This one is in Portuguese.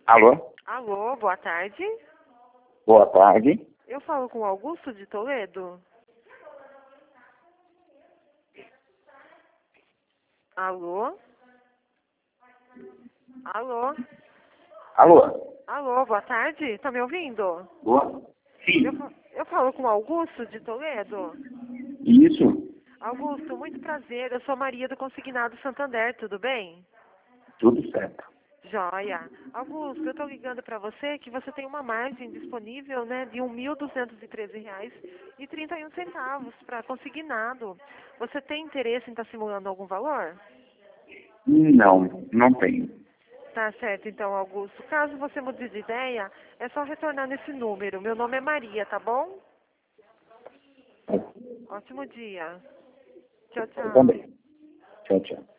Alô? Alô, boa tarde. Boa tarde. Eu falo com o Augusto de Toledo. Alô? Alô? Alô? Alô, boa tarde. Tá me ouvindo? Boa? Sim. Eu falo com o Augusto de Toledo. Isso. Augusto, muito prazer. Eu sou Maria do Consignado Santander, tudo bem? Tudo certo. Joia. Augusto, eu tô ligando para você que você tem uma margem disponível, né, de R$ 1.213,31 para consignado. Você tem interesse em estar simulando algum valor? Não, não tenho. Tá certo, então, Augusto. Caso você mude de ideia, é só retornar nesse número. Meu nome é Maria, tá bom? Ótimo dia. Tchau, Eu tchau. também. Tchau, tchau.